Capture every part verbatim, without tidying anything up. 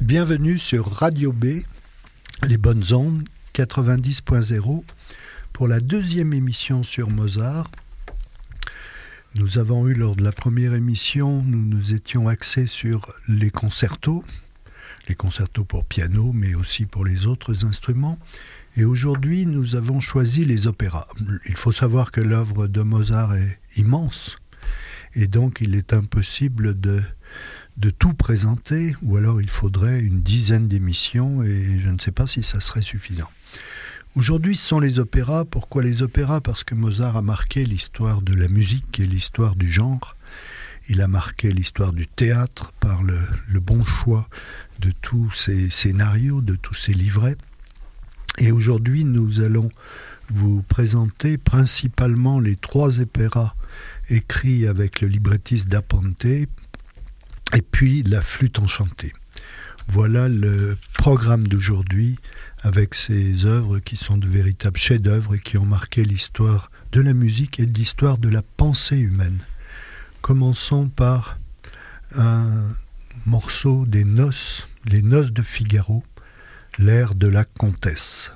Bienvenue sur Radio B, les bonnes ondes, quatre-vingt-dix point zéro, pour la deuxième émission sur Mozart. Nous avons eu, lors de la première émission, nous nous étions axés sur les concertos, les concertos pour piano, mais aussi pour les autres instruments. Et aujourd'hui, nous avons choisi les opéras. Il faut savoir que l'œuvre de Mozart est immense, et donc il est impossible de, de tout présenter, ou alors il faudrait une dizaine d'émissions, et je ne sais pas si ça serait suffisant. Aujourd'hui, ce sont les opéras. Pourquoi les opéras ? Parce que Mozart a marqué l'histoire de la musique et l'histoire du genre. Il a marqué l'histoire du théâtre par le, le bon choix de tous ses scénarios, de tous ses livrets. Et aujourd'hui, nous allons vous présenter principalement les trois opéras écrits avec le librettiste Da Ponte et puis la flûte enchantée. Voilà le programme d'aujourd'hui avec ces œuvres qui sont de véritables chefs-d'œuvre et qui ont marqué l'histoire de la musique et l'histoire de la pensée humaine. Commençons par un morceau des noces, les noces de Figaro, l'air de la comtesse.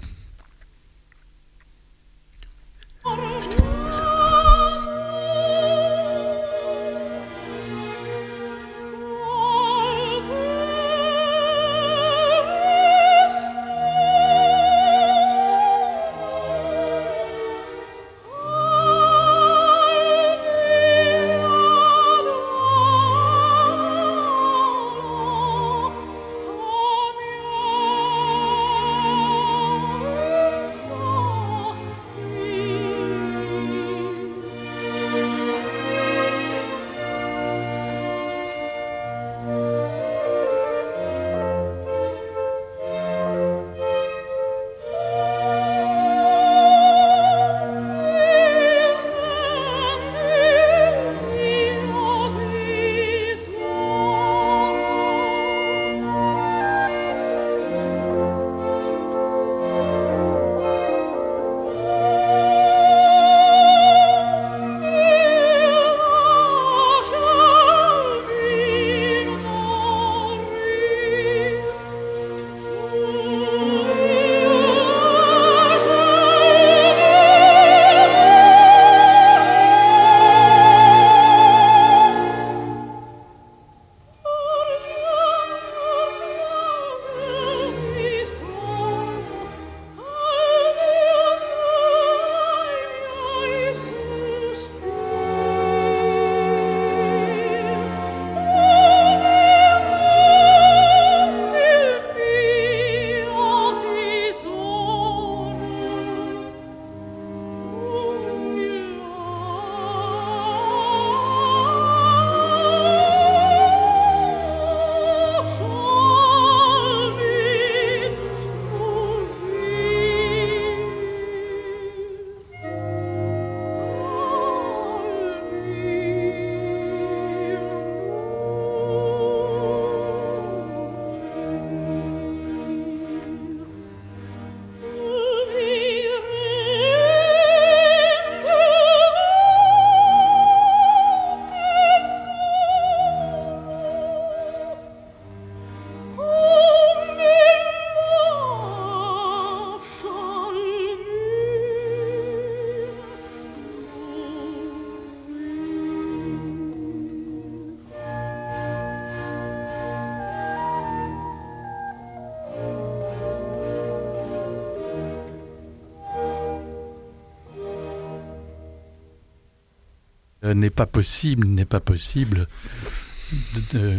N'est pas possible, n'est pas possible de, de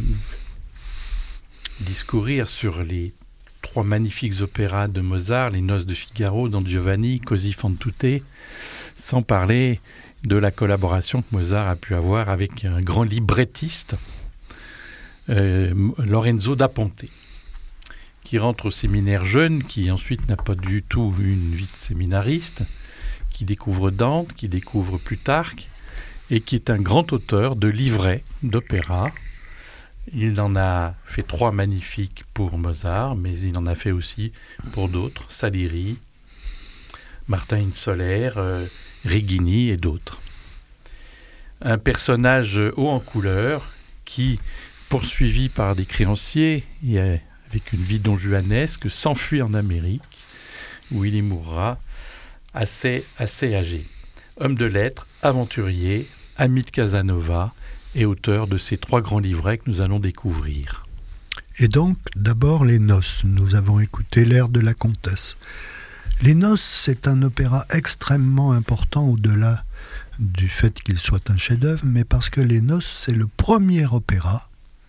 discourir sur les trois magnifiques opéras de Mozart, les Noces de Figaro, Don Giovanni, Così fan tutte, sans parler de la collaboration que Mozart a pu avoir avec un grand librettiste, euh, Lorenzo da Ponte, qui rentre au séminaire jeune, qui ensuite n'a pas du tout une vie de séminariste, qui découvre Dante, qui découvre Plutarque, et qui est un grand auteur de livrets d'opéra. Il en a fait trois magnifiques pour Mozart, mais il en a fait aussi pour d'autres, Salieri, Martin Soler, euh, Reghini et d'autres. Un personnage haut en couleur qui, poursuivi par des créanciers et avec une vie donjuanesque, s'enfuit en Amérique, où il y mourra assez, assez âgé. Homme de lettres, aventurier, ami de Casanova et auteur de ces trois grands livrets que nous allons découvrir. Et donc, d'abord, Les Noces. Nous avons écouté l'air de la Comtesse. Les Noces, c'est un opéra extrêmement important au-delà du fait qu'il soit un chef-d'œuvre, mais parce que Les Noces, c'est le premier opéra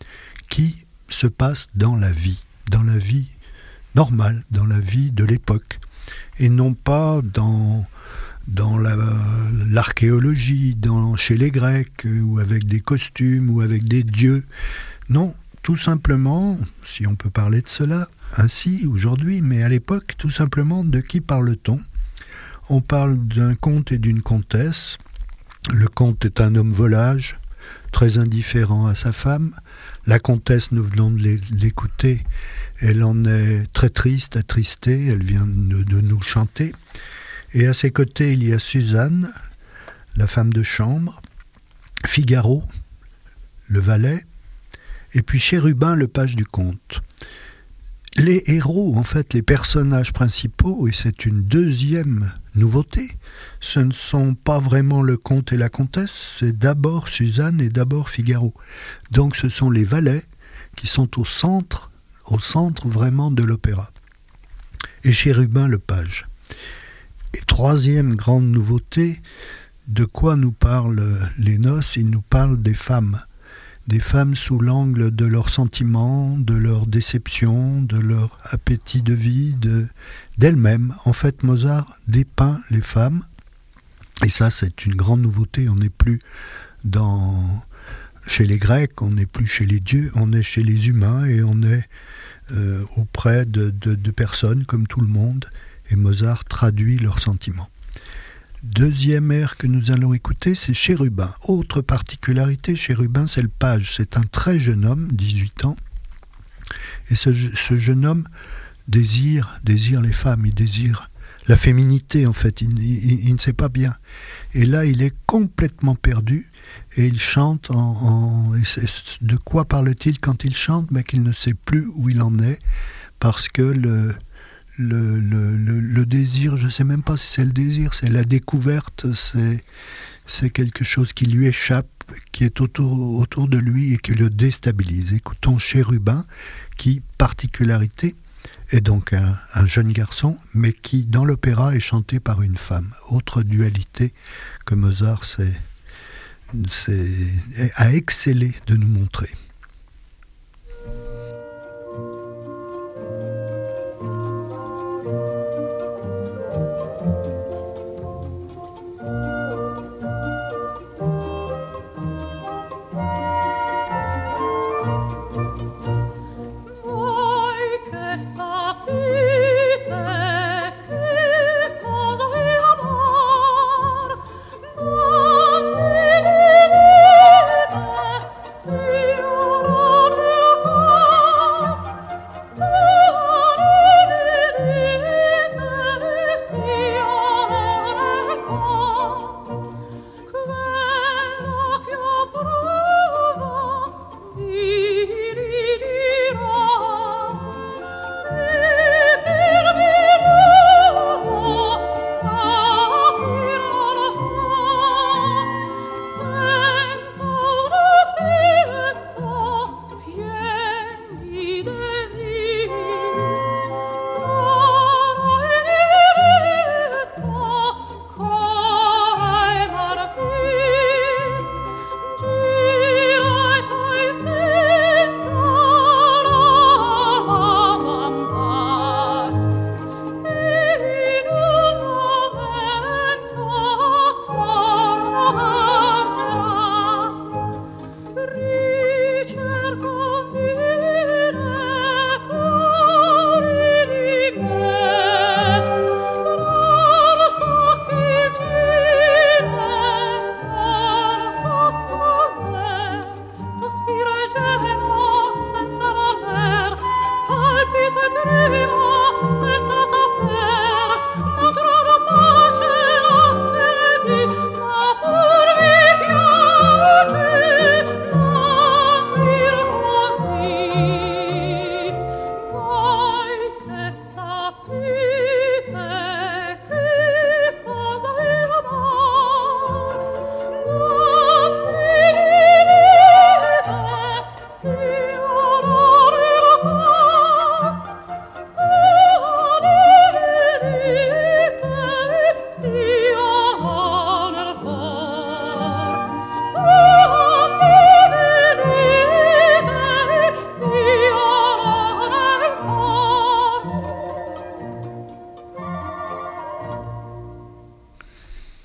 qui se passe dans la vie, dans la vie normale, dans la vie de l'époque, et non pas dans, dans la, l'archéologie, dans, chez les Grecs, ou avec des costumes, ou avec des dieux. Non, tout simplement, si on peut parler de cela ainsi aujourd'hui, mais à l'époque, tout simplement, de qui parle-t-on ? On parle d'un comte et d'une comtesse. Le comte est un homme volage, très indifférent à sa femme. La comtesse, nous venons de l'écouter, elle en est très triste, attristée, elle vient de, de nous chanter. Et à ses côtés, il y a Suzanne, la femme de chambre, Figaro, le valet, et puis Chérubin, le page du comte. Les héros, en fait, les personnages principaux, et c'est une deuxième nouveauté, ce ne sont pas vraiment le comte et la comtesse, c'est d'abord Suzanne et d'abord Figaro. Donc ce sont les valets qui sont au centre, au centre vraiment de l'opéra. Et Chérubin, le page. Et troisième grande nouveauté, de quoi nous parlent les noces ? Ils nous parlent des femmes. Des femmes sous l'angle de leurs sentiments, de leurs déceptions, de leur appétit de vie, de, d'elles-mêmes. En fait, Mozart dépeint les femmes, et ça c'est une grande nouveauté, on n'est plus dans, chez les Grecs, on n'est plus chez les dieux, on est chez les humains, et on est euh, auprès de, de, de personnes comme tout le monde, et Mozart traduit leurs sentiments. Deuxième air que nous allons écouter, c'est Chérubin. Autre particularité, Chérubin, c'est le page. C'est un très jeune homme, dix-huit ans. Et ce, ce jeune homme désire, désire les femmes, il désire la féminité, en fait. Il, il, il ne sait pas bien. Et là, il est complètement perdu. Et il chante en... en de quoi parle-t-il quand il chante ? Ben, qu'il ne sait plus où il en est, parce que le... Le, le, le, le désir, je ne sais même pas si c'est le désir, c'est la découverte, c'est, c'est quelque chose qui lui échappe, qui est autour, autour de lui et qui le déstabilise. Écoutons Chérubin, qui, particularité, est donc un, un jeune garçon, mais qui, dans l'opéra, est chanté par une femme. Autre dualité que Mozart c'est, c'est, a excellé de nous montrer. See you.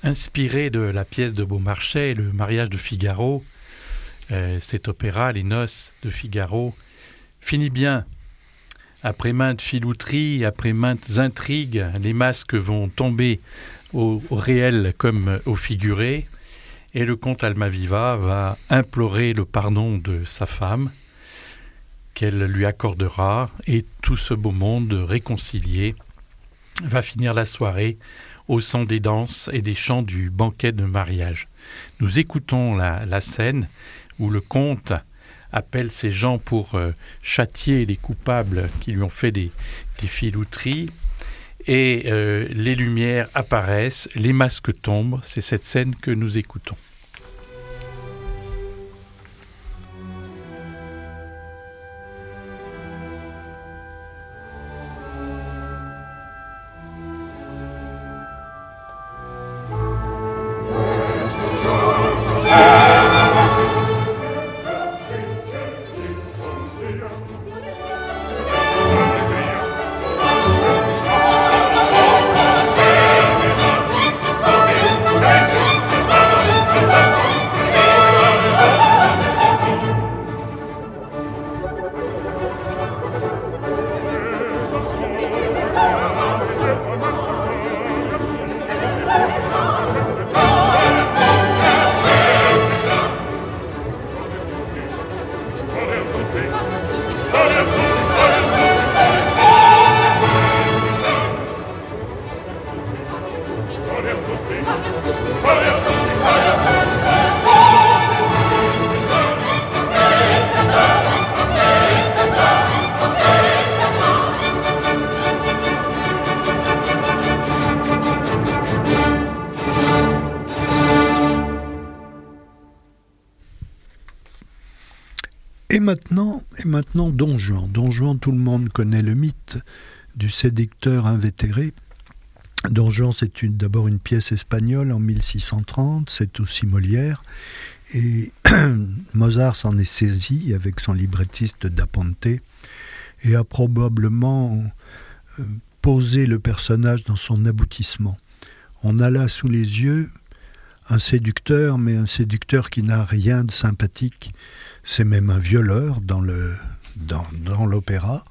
inspiré de la pièce de Beaumarchais, Le mariage de Figaro. Euh, cet opéra, Les noces de Figaro, finit bien. Après maintes filouteries, après maintes intrigues, les masques vont tomber au, au réel comme au figuré, et le comte Almaviva va implorer le pardon de sa femme, qu'elle lui accordera, et tout ce beau monde réconcilié va finir la soirée au son des danses et des chants du banquet de mariage. Nous écoutons la, la scène où le comte appelle ces gens pour euh, châtier les coupables qui lui ont fait des, des filouteries, et euh, les lumières apparaissent, les masques tombent. C'est cette scène que nous écoutons. Et maintenant, et maintenant Don Juan. Don Juan, tout le monde connaît le mythe du séducteur invétéré. Don Juan, c'est une, d'abord une pièce espagnole en mille six cent trente, c'est aussi Molière. Et Mozart s'en est saisi avec son librettiste Da Ponte et a probablement euh, posé le personnage dans son aboutissement. On a là sous les yeux un séducteur, mais un séducteur qui n'a rien de sympathique. C'est même un violeur dans, le, dans, dans l'opéra.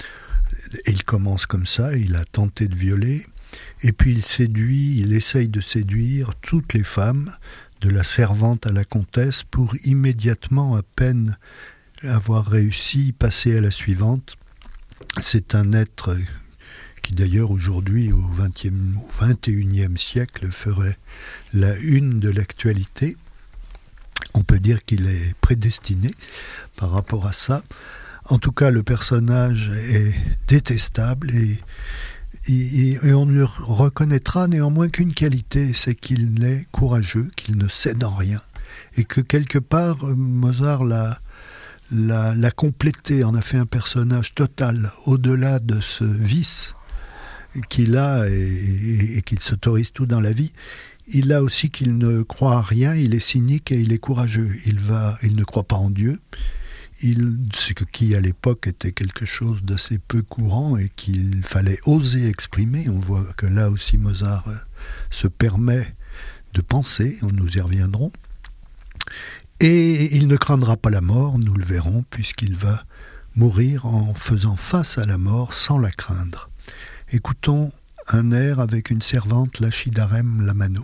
Et il commence comme ça, il a tenté de violer, et puis il séduit, il essaye de séduire toutes les femmes, de la servante à la comtesse, pour immédiatement, à peine avoir réussi, passer à la suivante. C'est un être qui d'ailleurs aujourd'hui, au vingtième, au vingt et unième siècle, ferait la une de l'actualité. On peut dire qu'il est prédestiné par rapport à ça. En tout cas, le personnage est détestable et, et, et on ne reconnaîtra néanmoins qu'une qualité, c'est qu'il est courageux, qu'il ne cède en rien et que quelque part, Mozart l'a, l'a, l'a complété, en a fait un personnage total, au-delà de ce vice qu'il a et, et, et qu'il s'autorise tout dans la vie. Il a aussi qu'il ne croit à rien, il est cynique et il est courageux. Il, va, il ne croit pas en Dieu, il, ce qui à l'époque était quelque chose d'assez peu courant et qu'il fallait oser exprimer. On voit que là aussi Mozart se permet de penser, nous y reviendrons. Et il ne craindra pas la mort, nous le verrons, puisqu'il va mourir en faisant face à la mort sans la craindre. Écoutons un air avec une servante, Lacidarem la mano.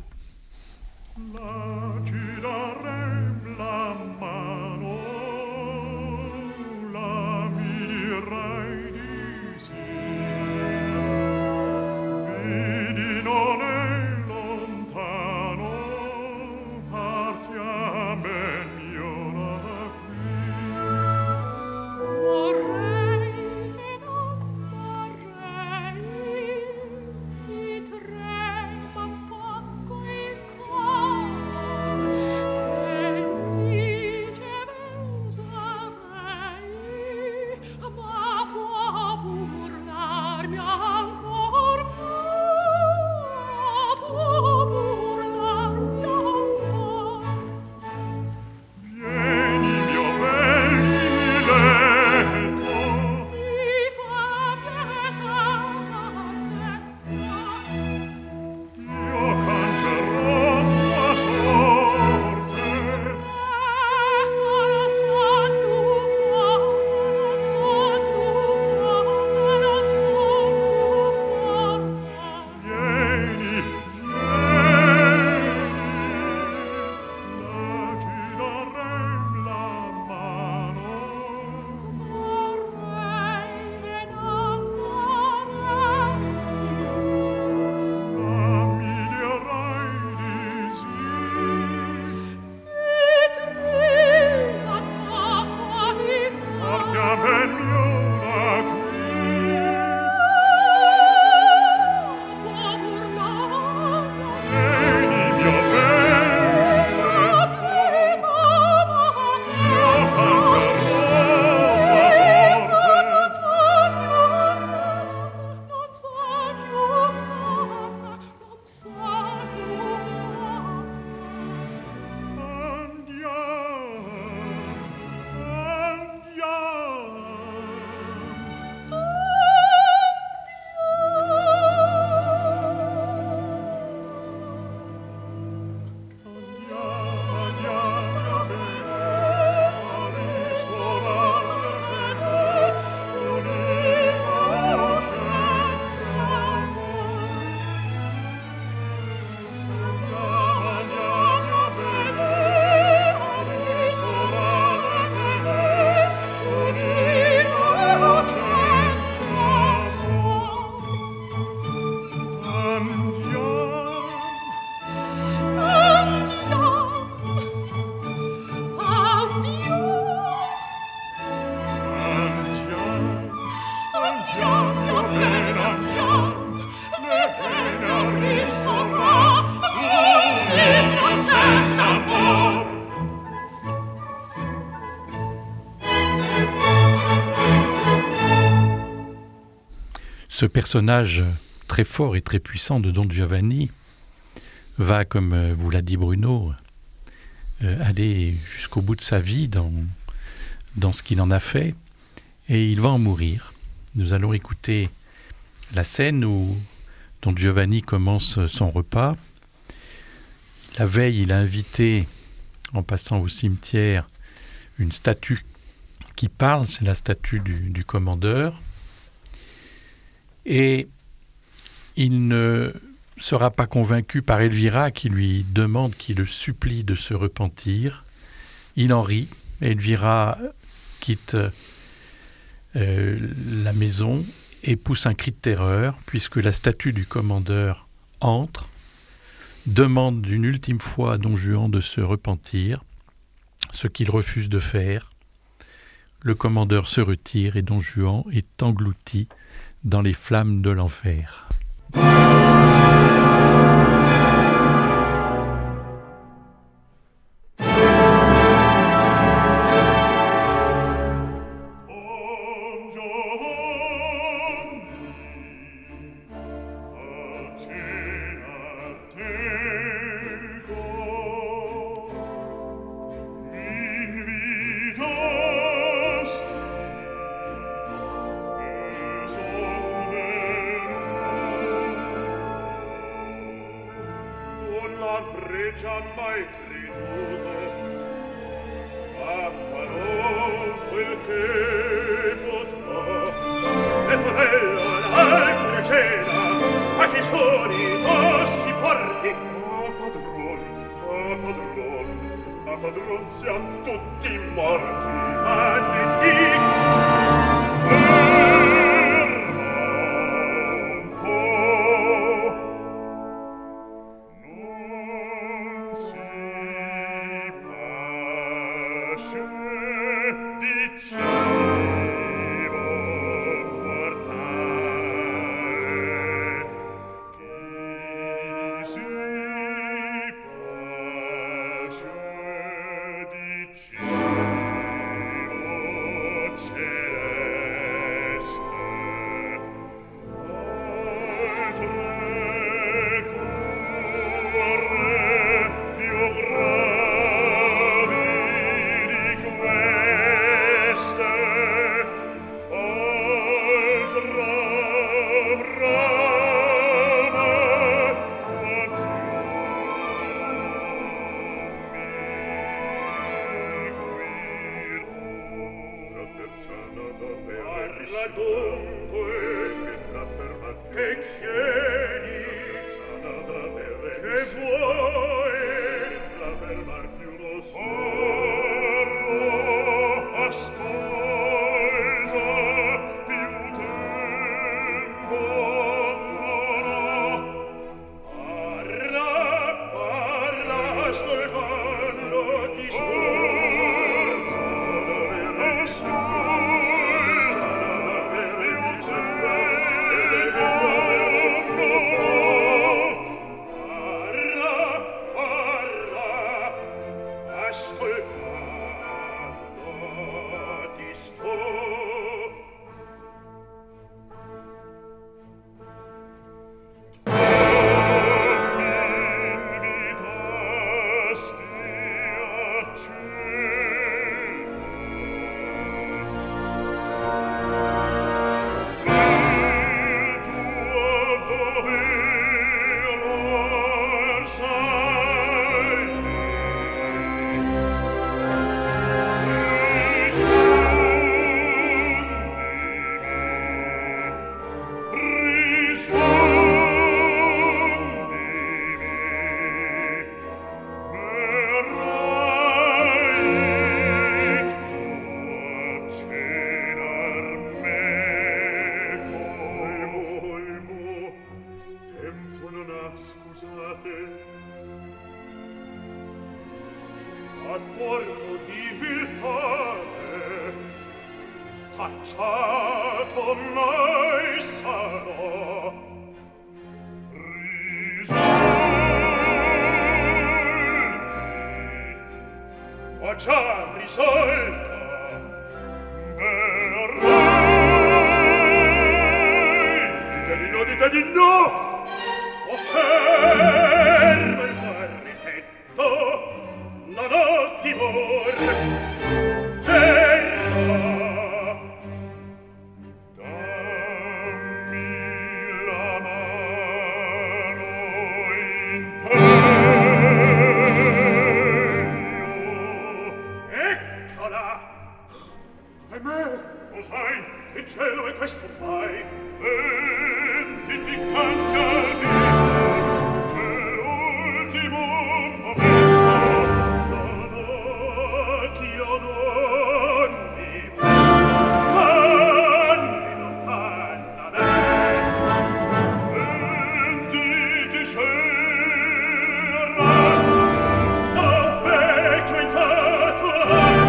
ce personnage très fort et très puissant de Don Giovanni va, comme vous l'a dit Bruno, euh, aller jusqu'au bout de sa vie dans, dans ce qu'il en a fait, et il va en mourir. Nous allons écouter la scène où Don Giovanni commence son repas. La veille, il a invité, en passant au cimetière, une statue qui parle, c'est la statue du, du commandeur. Et il ne sera pas convaincu par Elvira qui lui demande, qui le supplie de se repentir. Il en rit. Elvira quitte euh, la maison et pousse un cri de terreur puisque la statue du commandeur entre, demande une ultime fois à Don Juan de se repentir, ce qu'il refuse de faire. Le commandeur se retire et Don Juan est englouti dans les flammes de l'enfer. grida di no! Oh, fermo il cuor, ripeto, non ho timor. Fermo! Dammi la mano in pegno. Eccola! Ahimè, lo sai, che cielo è questo mai? Venti ti cangia il vita, è l'ultimo momento. Non ho ch'io non mi fanni lontana me. Venti ti scerrato, da vecchio infatuato.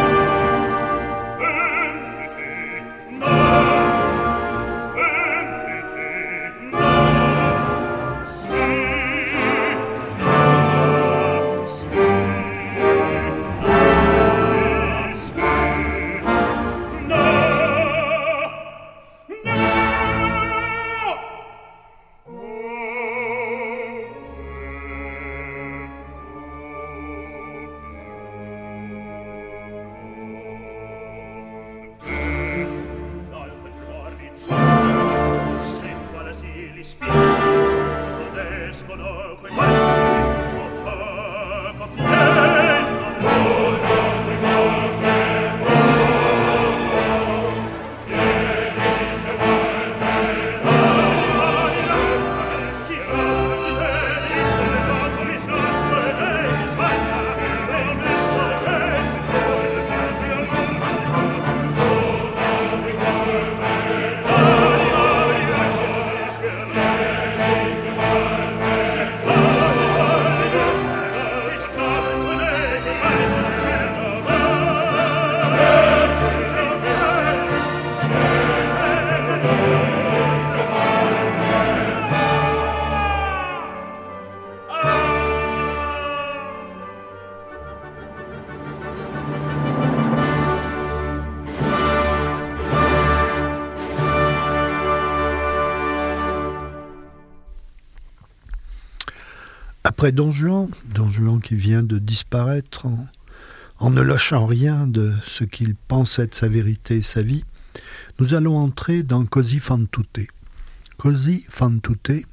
Après Don Juan, Don Juan qui vient de disparaître en, en ne lâchant rien de ce qu'il pense être sa vérité et sa vie, nous allons entrer dans Così fan tutte. Così fan tutte,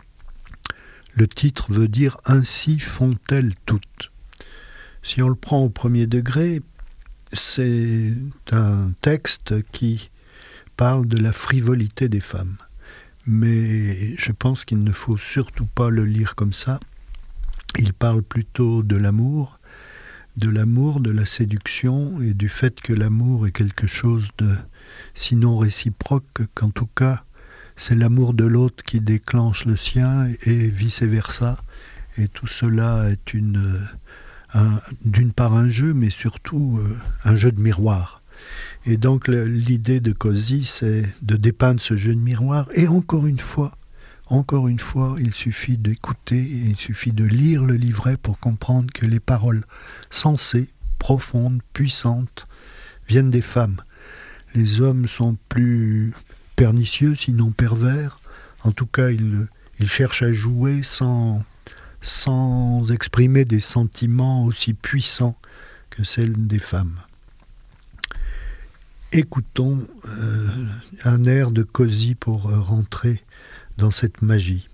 le titre veut dire « Ainsi font-elles toutes ». Si on le prend au premier degré, c'est un texte qui parle de la frivolité des femmes. Mais je pense qu'il ne faut surtout pas le lire comme ça. Il parle plutôt de l'amour, de l'amour, de la séduction et du fait que l'amour est quelque chose de sinon réciproque, qu'en tout cas c'est l'amour de l'autre qui déclenche le sien et vice-versa. Et tout cela est une, un, d'une part un jeu, mais surtout euh, un jeu de miroir. Et donc le, l'idée de Così, c'est de dépeindre ce jeu de miroir. Et encore une fois, encore une fois, il suffit d'écouter, il suffit de lire le livret pour comprendre que les paroles sensées, profondes, puissantes, viennent des femmes. Les hommes sont plus pernicieux, sinon pervers. En tout cas, ils, ils cherchent à jouer sans, sans exprimer des sentiments aussi puissants que celles des femmes. Écoutons euh, un air de Così pour euh, rentrer dans cette magie.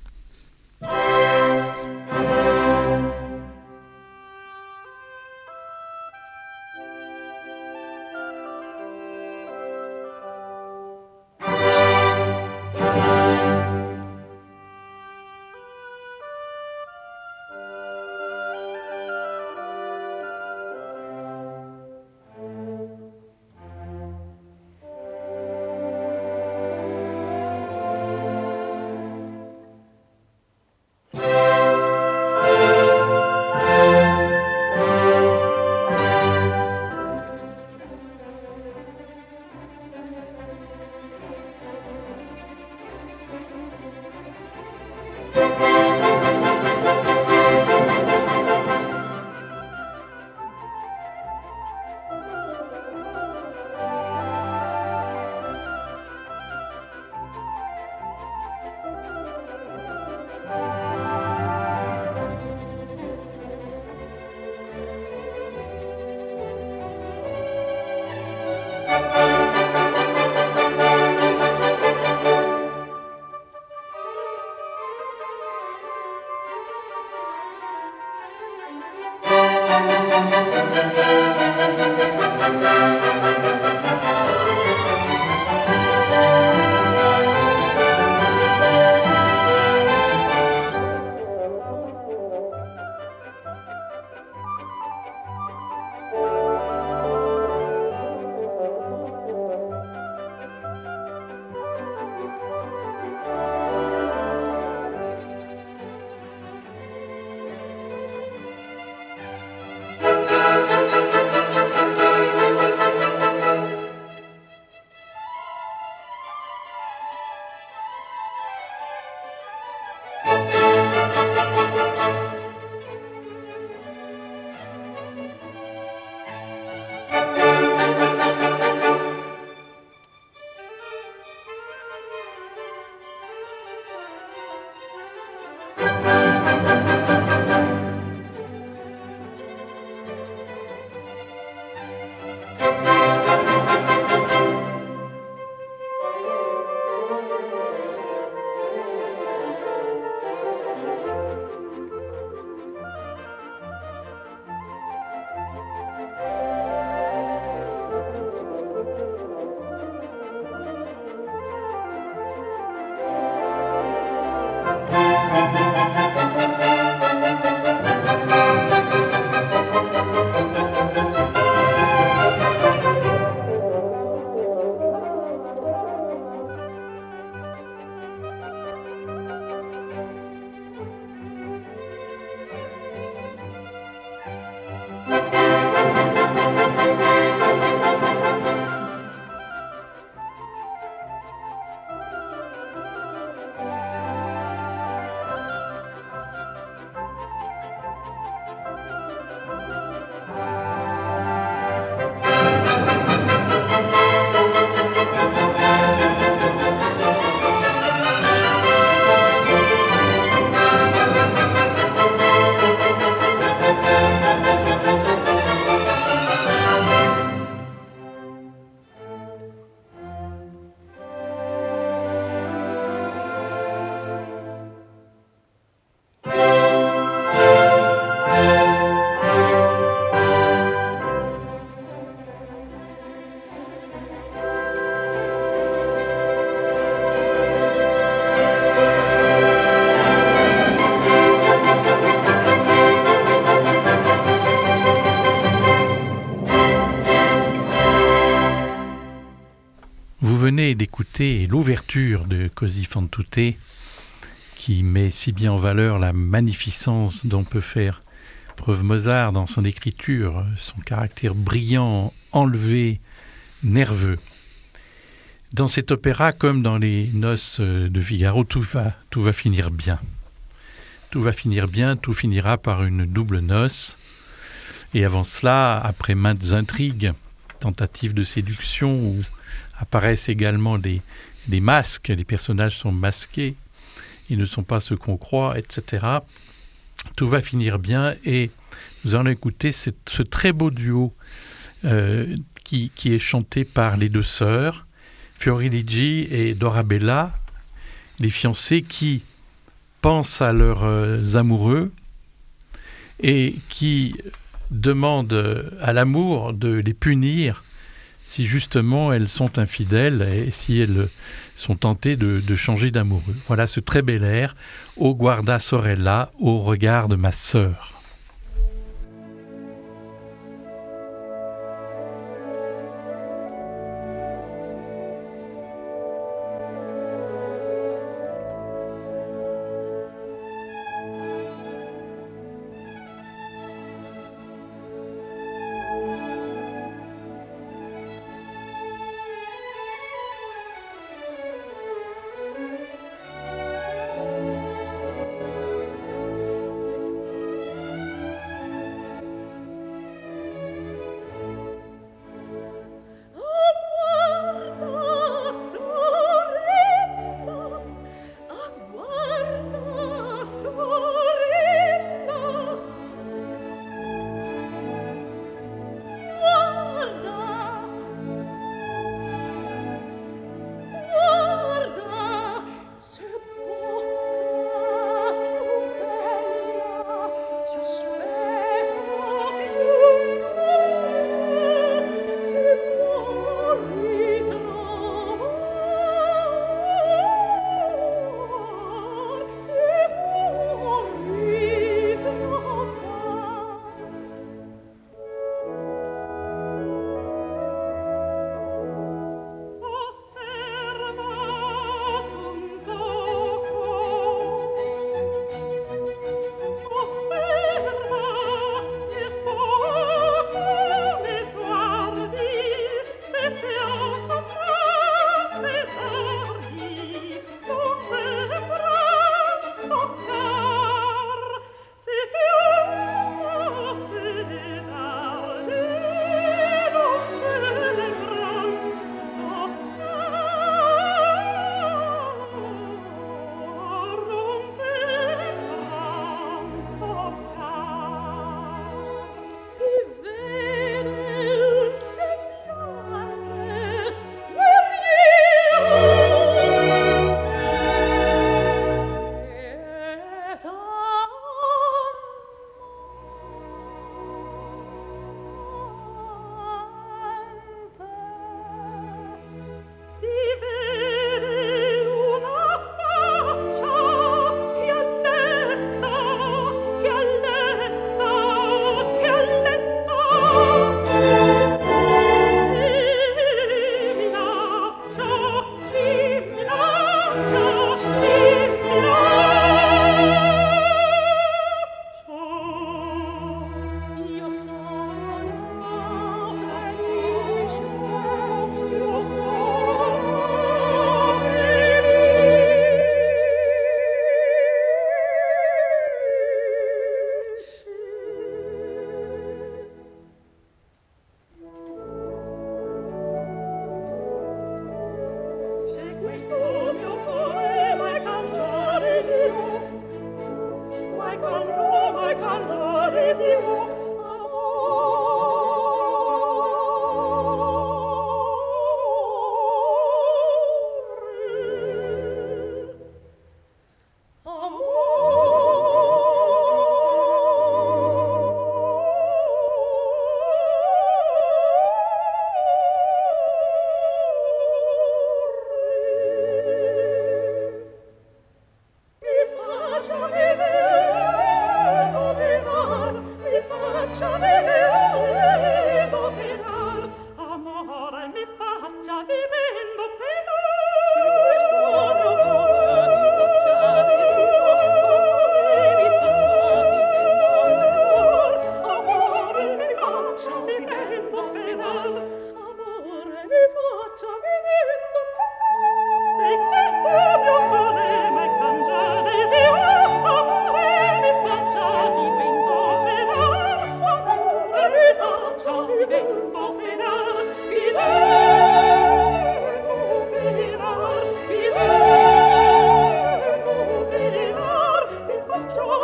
venez d'écouter l'ouverture de Così fan tutte, qui met si bien en valeur la magnificence dont peut faire preuve Mozart dans son écriture, son caractère brillant, enlevé, nerveux. Dans cet opéra, comme dans les noces de Figaro, tout va, tout va finir bien. Tout va finir bien, tout finira par une double noce. Et avant cela, après maintes intrigues, tentatives de séduction, où apparaissent également des, des masques, les personnages sont masqués, ils ne sont pas ce qu'on croit, et cetera. Tout va finir bien et nous allons écouter cette, ce très beau duo euh, qui, qui est chanté par les deux sœurs, Fioreligi et Dorabella, les fiancés qui pensent à leurs euh, amoureux et qui demandent à l'amour de les punir si justement elles sont infidèles et si elles sont tentées de, de changer d'amoureux. Voilà ce très bel air, O guarda sorella, au regard de ma sœur. Before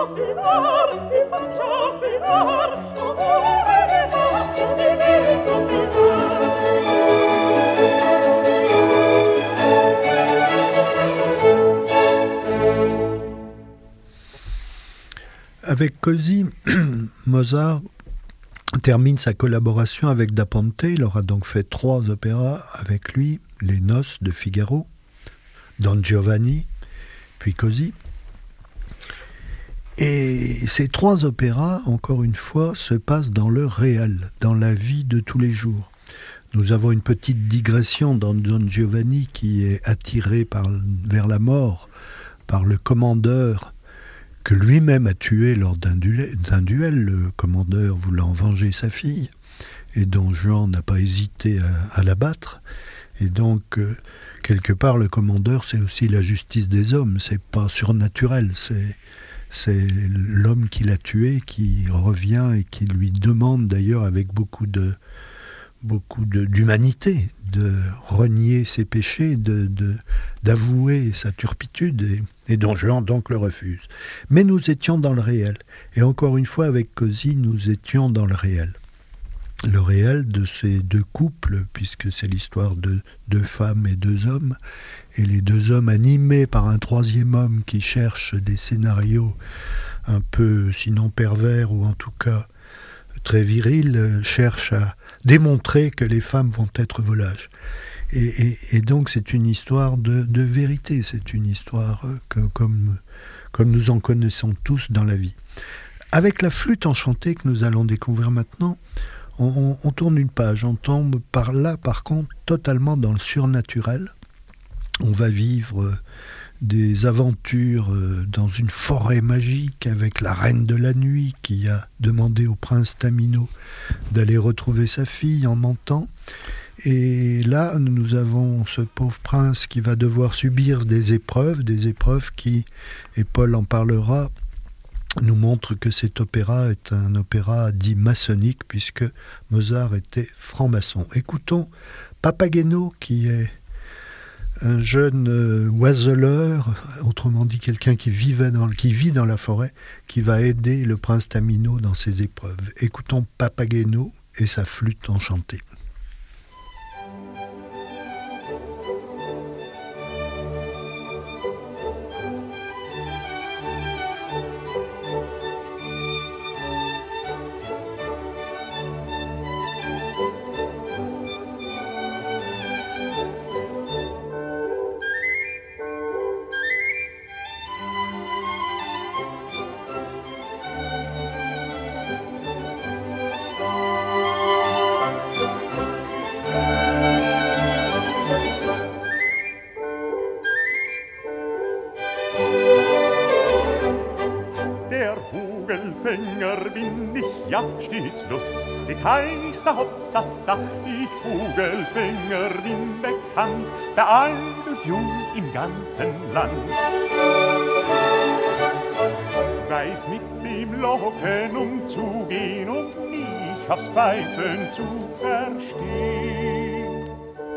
Avec Così, Mozart termine sa collaboration avec Da Ponte. Il aura donc fait trois opéras avec lui, Les Noces de Figaro, Don Giovanni, puis Così. Et ces trois opéras, encore une fois, se passent dans le réel, dans la vie de tous les jours. Nous avons une petite digression dans Don Giovanni qui est attiré par, vers la mort par le commandeur que lui-même a tué lors d'un duel, d'un duel, le commandeur voulant venger sa fille, et Don Juan n'a pas hésité à, à l'abattre. Et donc, euh, quelque part, le commandeur, c'est aussi la justice des hommes, c'est pas surnaturel, c'est, c'est l'homme qui l'a tué qui revient et qui lui demande d'ailleurs avec beaucoup de beaucoup de, d'humanité, de renier ses péchés, de, de, d'avouer sa turpitude, et, et Don Juan donc le refuse. Mais nous étions dans le réel. Et encore une fois, avec Così, nous étions dans le réel. Le réel de ces deux couples, puisque c'est l'histoire de deux femmes et deux hommes, et les deux hommes animés par un troisième homme qui cherche des scénarios un peu, sinon pervers, ou en tout cas très virils, cherchent à démontrer que les femmes vont être volages. Et, et, et donc c'est une histoire de, de vérité, c'est une histoire que, comme, comme nous en connaissons tous dans la vie. Avec la flûte enchantée que nous allons découvrir maintenant, on, on, on tourne une page, on tombe par là par contre totalement dans le surnaturel. On va vivre des aventures dans une forêt magique avec la reine de la nuit qui a demandé au prince Tamino d'aller retrouver sa fille en mentant. Et là, nous avons ce pauvre prince qui va devoir subir des épreuves, des épreuves qui, et Paul en parlera, nous montrent que cet opéra est un opéra dit maçonnique puisque Mozart était franc-maçon. Écoutons Papageno qui est un jeune euh, oiseleur, autrement dit quelqu'un qui, vivait dans, qui vit dans la forêt, qui va aider le prince Tamino dans ses épreuves. Écoutons Papageno et sa flûte enchantée. Stets lustig, heißer Hopsassa, ich Vogelfänger bin bekannt, bei alt und jung im ganzen Land. Weiß mit dem Locken umzugehen und mich aufs Pfeifen zu verstehen.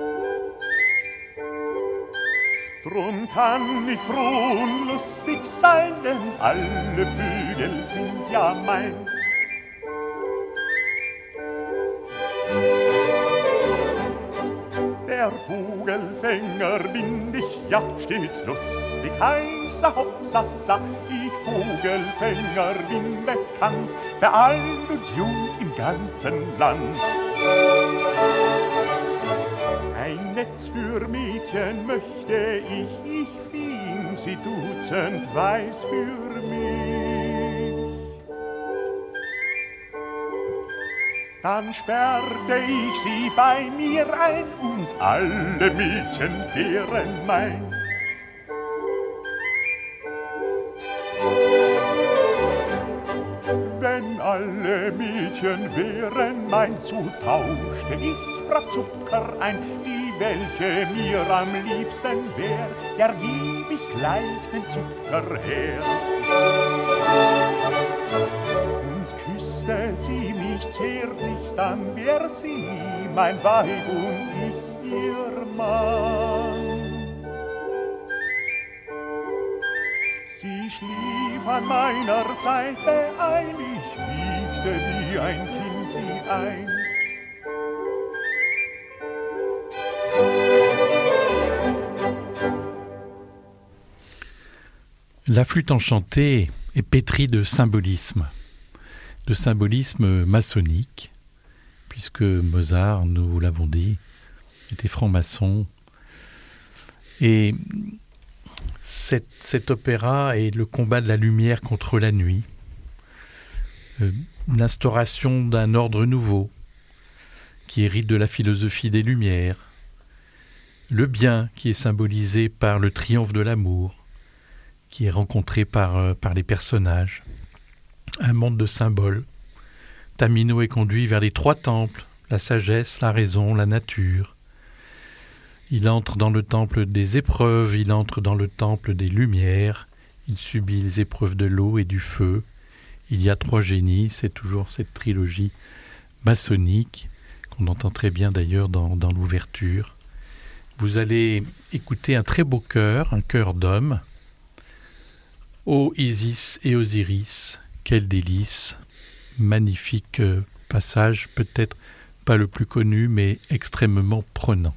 Drum kann ich froh und lustig sein, denn alle Vögel sind ja mein. Der Vogelfänger bin ich, ja, stets lustig, heißer Hopsassa. Ich Vogelfänger bin bekannt, bei alt und jung im ganzen Land. Ein Netz für Mädchen möchte ich, ich fing sie dutzend weiß für mich. Dann sperrte ich sie bei mir ein und alle Mädchen wären mein. Wenn alle Mädchen wären mein, so tauschte ich brav Zucker ein, die welche mir am liebsten wär, der geb ich gleich den Zucker her. Küsste sie mich zärtlich, dann wär sie mein Weib und ich ihr Mann. Sie schlief an meiner Seite ein, ich wiegte wie ein Kind sie ein. La flûte enchantée est pétrie de symbolisme, de symbolisme maçonnique, puisque Mozart, nous l'avons dit, était franc-maçon. Et cet, cet opéra est le combat de la lumière contre la nuit, euh, l'instauration d'un ordre nouveau qui hérite de la philosophie des Lumières, le bien qui est symbolisé par le triomphe de l'amour, qui est rencontré par, euh, par les personnages, un monde de symboles. Tamino est conduit vers les trois temples, la sagesse, la raison, la nature. Il entre dans le temple des épreuves, il entre dans le temple des lumières, il subit les épreuves de l'eau et du feu. Il y a trois génies, c'est toujours cette trilogie maçonnique, qu'on entend très bien d'ailleurs dans, dans l'ouverture. Vous allez écouter un très beau chœur, un chœur d'homme. Ô Isis et Osiris, quel délice! Magnifique passage, peut-être pas le plus connu, mais extrêmement prenant.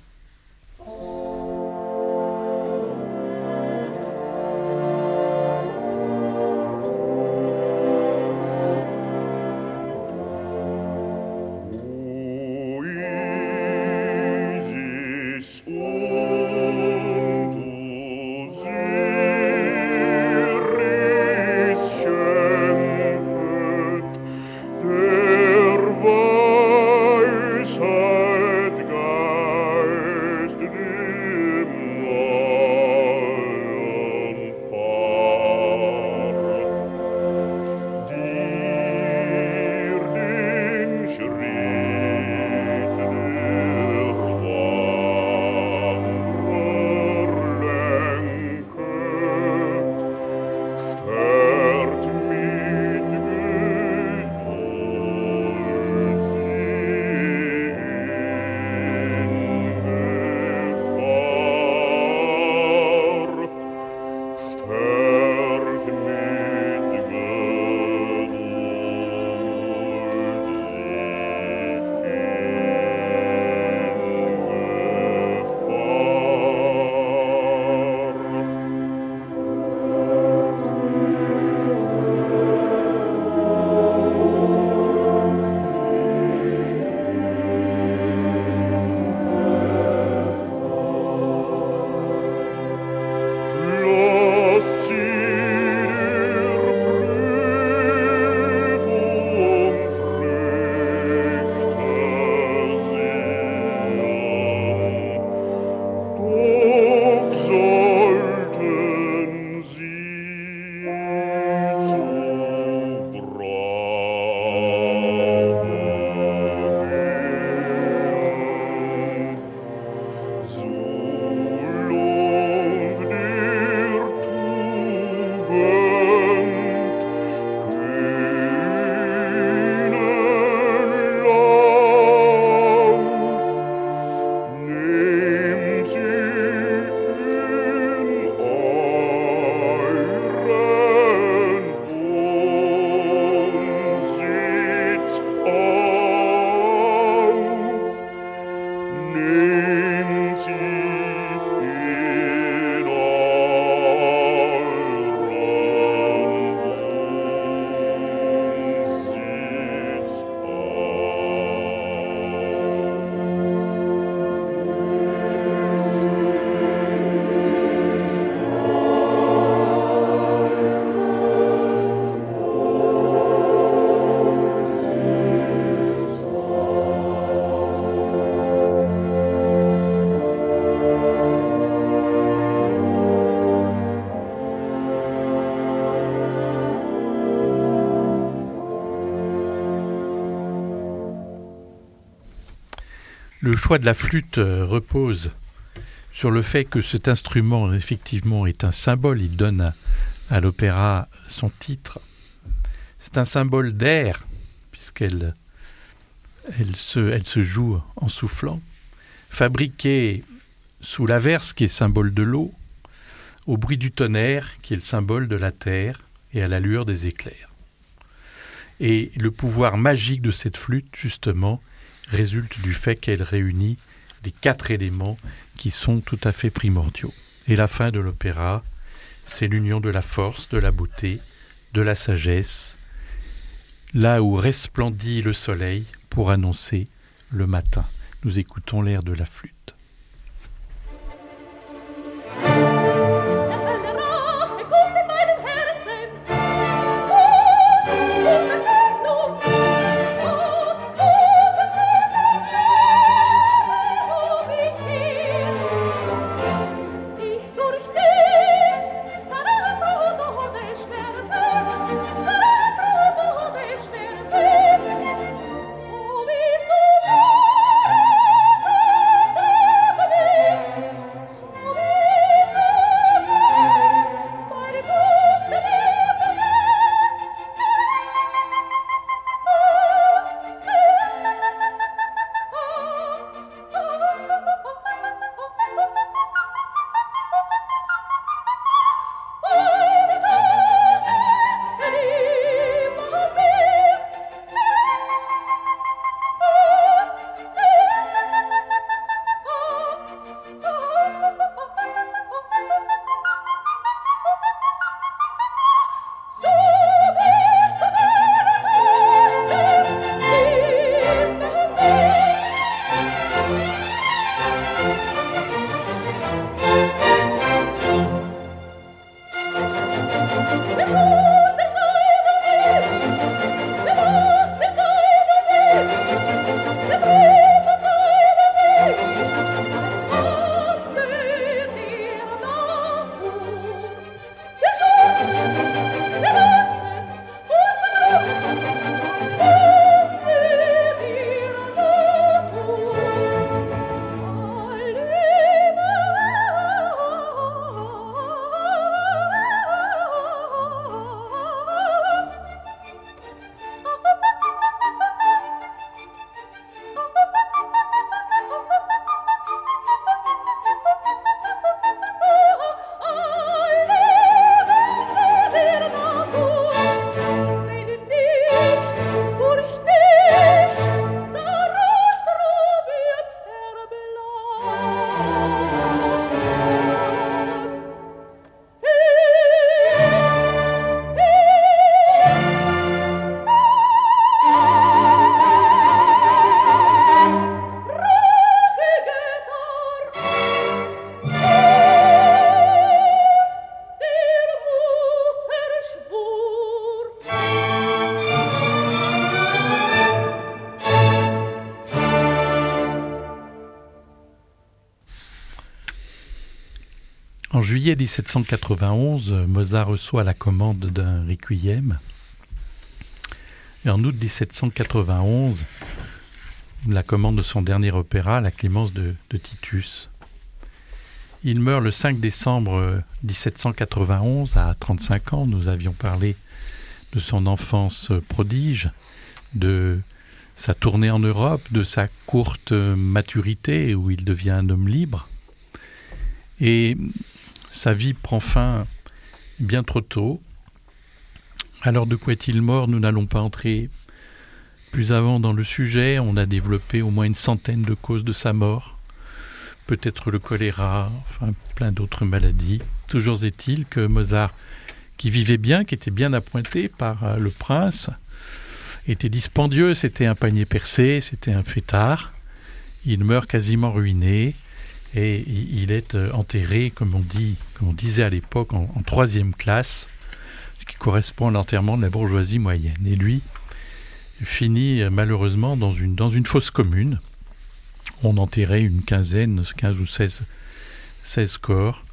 Le choix de la flûte repose sur le fait que cet instrument, effectivement, est un symbole. Il donne à, à l'opéra son titre. C'est un symbole d'air, puisqu'elle elle se, elle se joue en soufflant, fabriqué sous l'averse, qui est symbole de l'eau, au bruit du tonnerre, qui est le symbole de la terre, et à la lueur des éclairs. Et le pouvoir magique de cette flûte, justement, résulte du fait qu'elle réunit les quatre éléments qui sont tout à fait primordiaux. Et la fin de l'opéra, c'est l'union de la force, de la beauté, de la sagesse, là où resplendit le soleil pour annoncer le matin. Nous écoutons l'air de la flûte. En juillet dix-sept cent quatre-vingt-onze, Mozart reçoit la commande d'un requiem. Et en août dix-sept cent quatre-vingt-onze, la commande de son dernier opéra, La Clémence de, de Titus. Il meurt le cinq décembre dix-sept cent quatre-vingt-onze, à trente-cinq ans. Nous avions parlé de son enfance prodige, de sa tournée en Europe, de sa courte maturité où il devient un homme libre. Et sa vie prend fin bien trop tôt. Alors de quoi est-il mort? Nous n'allons pas entrer plus avant dans le sujet. On a développé au moins une centaine de causes de sa mort. Peut-être le choléra, enfin plein d'autres maladies. Toujours est-il que Mozart, qui vivait bien, qui était bien appointé par le prince, était dispendieux, c'était un panier percé, c'était un fêtard. Il meurt quasiment ruiné. Et il est enterré, comme on, dit, comme on disait à l'époque, en, en troisième classe, ce qui correspond à l'enterrement de la bourgeoisie moyenne. Et lui finit malheureusement dans une, dans une fosse commune. On enterrait une quinzaine, quinze ou seize, seize corps.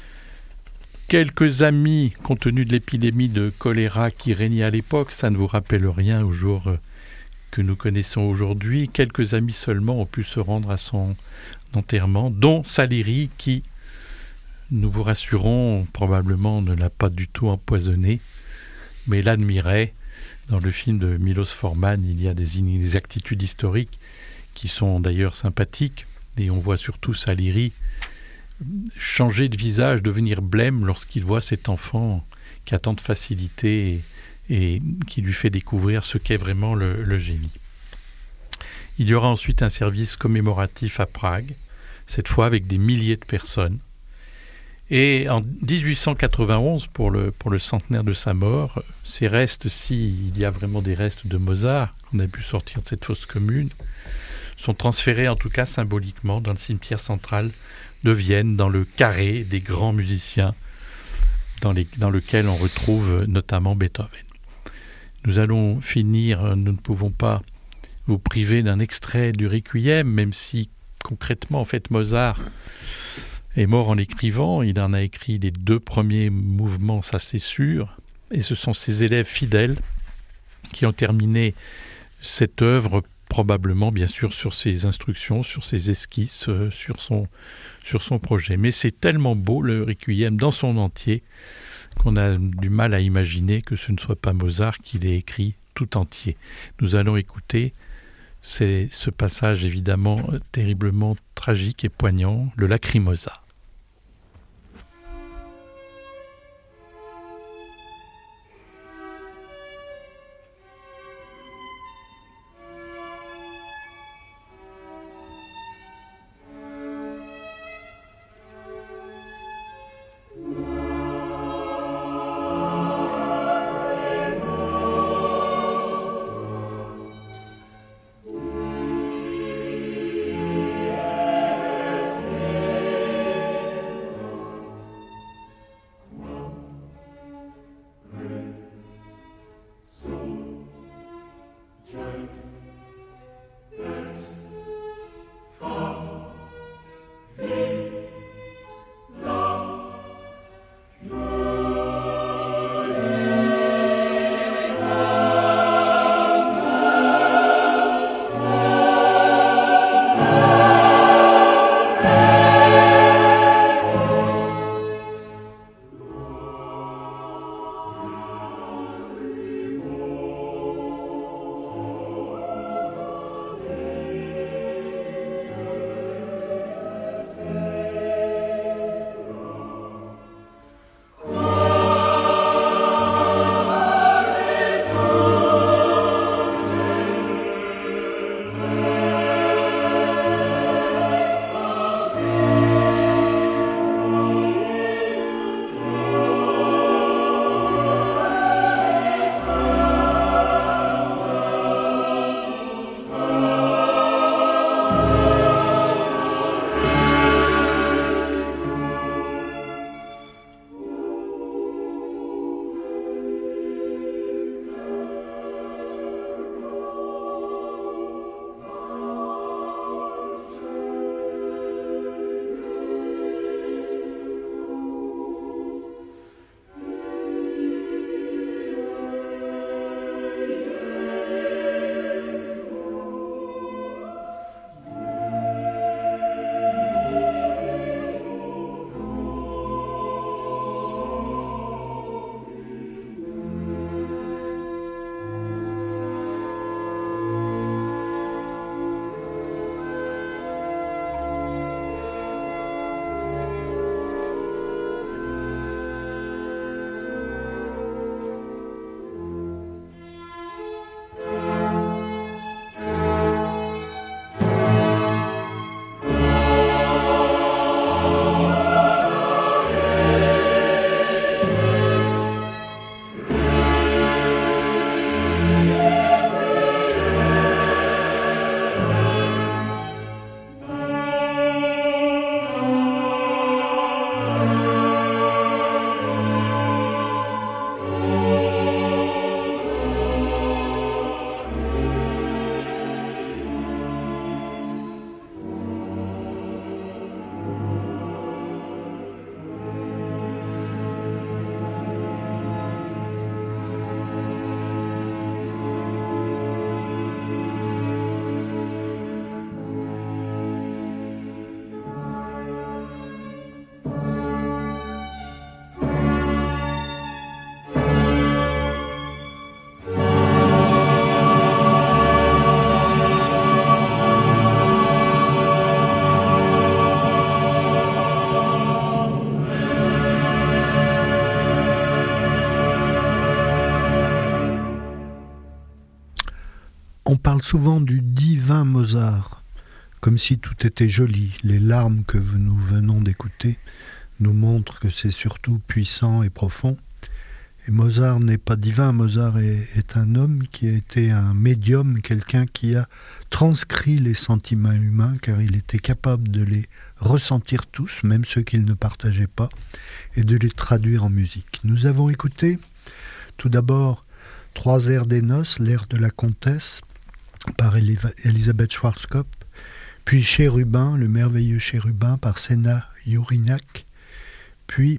Quelques amis, compte tenu de l'épidémie de choléra qui régnait à l'époque, ça ne vous rappelle rien au jour que nous connaissons aujourd'hui. Quelques amis seulement ont pu se rendre à son enterrement, dont Salieri, qui, nous vous rassurons, probablement ne l'a pas du tout empoisonné, mais l'admirait. Dans le film de Milos Forman, il y a des inexactitudes historiques qui sont d'ailleurs sympathiques, et on voit surtout Salieri changer de visage, devenir blême lorsqu'il voit cet enfant qui a tant de facilité et, et qui lui fait découvrir ce qu'est vraiment le, le génie. Il y aura ensuite un service commémoratif à Prague, cette fois avec des milliers de personnes. Et en dix-huit cent quatre-vingt-onze, pour le, pour le centenaire de sa mort, ces restes, s'il y a vraiment des restes de Mozart qu'on a pu sortir de cette fosse commune, sont transférés en tout cas symboliquement dans le cimetière central de Vienne, dans le carré des grands musiciens dans, les, dans lequel on retrouve notamment Beethoven. Nous allons finir, nous ne pouvons pas vous priver d'un extrait du Requiem, même si concrètement, en fait, Mozart est mort en l'écrivant. Il en a écrit les deux premiers mouvements, ça c'est sûr. Et ce sont ses élèves fidèles qui ont terminé cette œuvre, probablement, bien sûr, sur ses instructions, sur ses esquisses, euh, sur, son, sur son projet. Mais c'est tellement beau, le Requiem, dans son entier, qu'on a du mal à imaginer que ce ne soit pas Mozart qui l'ait écrit tout entier. Nous allons écouter c'est ce passage évidemment terriblement tragique et poignant, le Lacrimosa. Yes. On parle souvent du divin Mozart, comme si tout était joli. Les larmes que nous venons d'écouter nous montrent que c'est surtout puissant et profond. Et Mozart n'est pas divin, Mozart est, est un homme qui a été un médium, quelqu'un qui a transcrit les sentiments humains, car il était capable de les ressentir tous, même ceux qu'il ne partageait pas, et de les traduire en musique. Nous avons écouté tout d'abord trois airs des noces, l'air de la comtesse, par Elisabeth Schwarzkopf, puis Chérubin, le merveilleux Chérubin, par Sena Jurinac, puis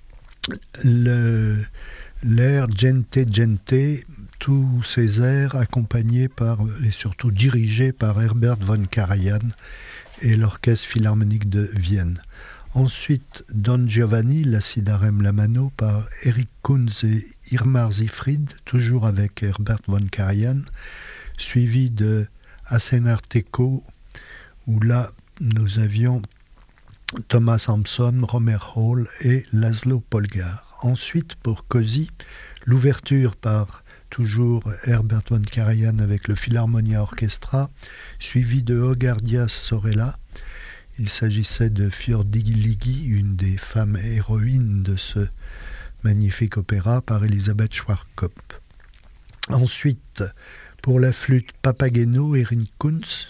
le... l'air Gente Gente, tous ces airs accompagnés par, et surtout dirigés par Herbert von Karajan et l'Orchestre Philharmonique de Vienne. Ensuite, Don Giovanni, la Sidarem Lamano, par Eric Kunz et Irmar Siegfried, toujours avec Herbert von Karajan, suivi de Asenarteco, où là, nous avions Thomas Sampson, Romer Hall et Laszlo Polgar. Ensuite, pour Cosi, l'ouverture par toujours Herbert von Karajan avec le Philharmonia Orchestra, suivi de Ogardias Sorella. Il s'agissait de Fiordiligi, une des femmes héroïnes de ce magnifique opéra, par Elisabeth Schwarzkopf. Ensuite, pour la flûte Papageno, Erin Kunz,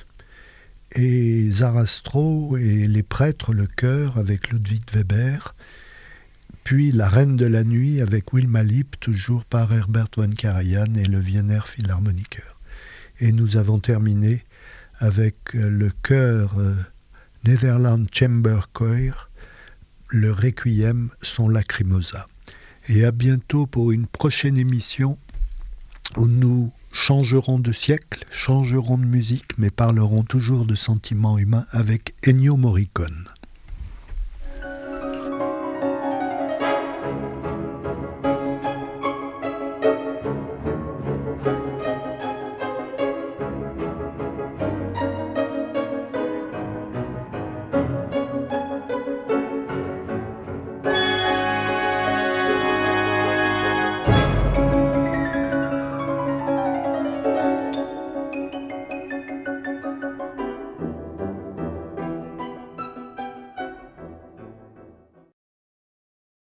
et Zarastro et les prêtres, le chœur avec Ludwig Weber, puis La Reine de la Nuit avec Wilma Lipp, toujours par Herbert von Karajan et le Wiener Philharmoniker. Et nous avons terminé avec le chœur euh, Netherland Chamber Choir, le Requiem Son Lacrimosa. Et à bientôt pour une prochaine émission où nous changerons de siècle, changerons de musique, mais parlerons toujours de sentiments humains avec Ennio Morricone.